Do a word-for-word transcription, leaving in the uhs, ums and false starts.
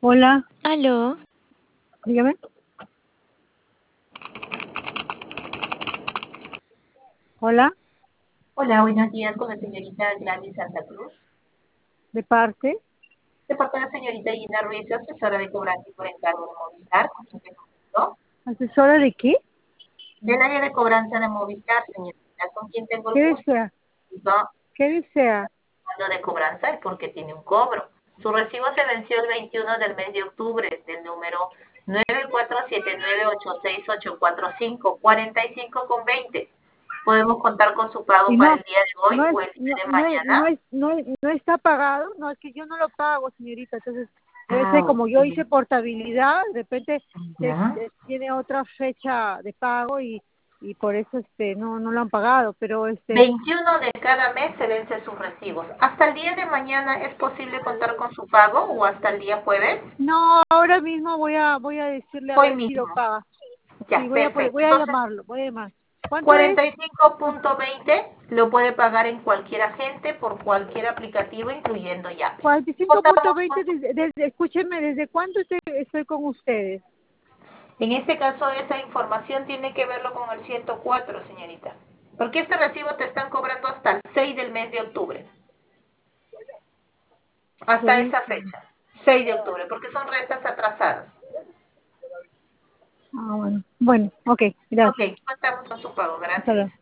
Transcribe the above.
Hola, Aló, dígame. Hola, Hola, buenos días con la señorita Gladys Santa Cruz. de parte. De parte de la señorita Gina Ruiz, asesora de cobranza y por encargo de Movistar, ¿con quién tengo el gusto? ¿Asesora de qué? Del área de cobranza de Movistar, señorita, ¿con quién tengo el ¿Qué gusto? desea? Digo, ¿Qué desea? hablando de cobranza es porque tiene un cobro. Su recibo se venció el veintiuno del mes de octubre, del número nueve cuatro siete nueve ocho seis ocho cuatro cinco, cuarenta y cinco con veinte. Podemos contar con su pago Y para no, el día de hoy no es, o el día no, de no es, no mañana. es, no es- no está pagado. No, es que yo no lo pago, señorita. Entonces, debe ser Ah, como yo ok. hice portabilidad, de repente se- Ya. se- tiene otra fecha de pago y, y por eso este no no lo han pagado, pero este veintiuno de cada mes se vence sus recibos. ¿Hasta el día de mañana es posible contar con su pago o hasta el día jueves? no, ahora mismo voy a voy a decirle a Hoy ver si lo mismo. paga. Sí, Ya, voy a poner- perfecto. voy a Entonces, llamarlo, voy a llamar. ¿Cuánto es? cuarenta y cinco punto veinte lo puede pagar en cualquier agente por cualquier aplicativo, incluyendo Yape. cuarenta y cinco punto Contamos veinte, con su... desde, desde, escúchenme, ¿desde cuándo estoy, estoy con ustedes? En este caso, esa información tiene que verlo con el ciento cuatro, señorita. Porque este recibo te están cobrando hasta el seis del mes de octubre. Hasta Seis. esa fecha. seis de octubre, porque son rentas atrasadas. Ah, bueno. Bueno, ok, Ok, gracias. contamos con su pago. Hasta luego. Gracias.